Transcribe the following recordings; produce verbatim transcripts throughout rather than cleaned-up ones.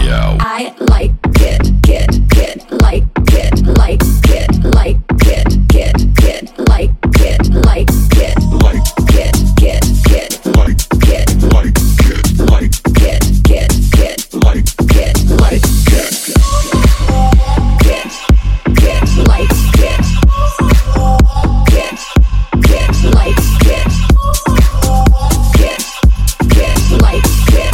I like it, get, get, like it, like it, like it, get, get, like it, like it, like get, get, get, like get, like get, like get, get, get, like get, like get, get, get, like get, get, get, like get, get, get, like get.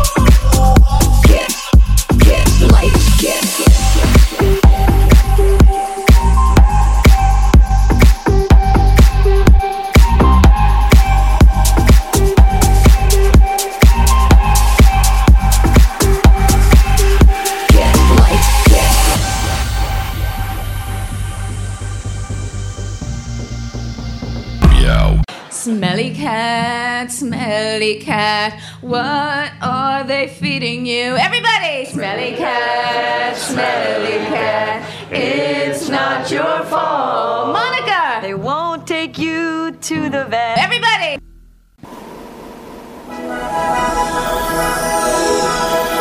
Smelly cat, smelly cat, what are they feeding you? Everybody! Smelly cat, smelly cat, it's not your fault. Monica! They won't take you to the vet. Everybody!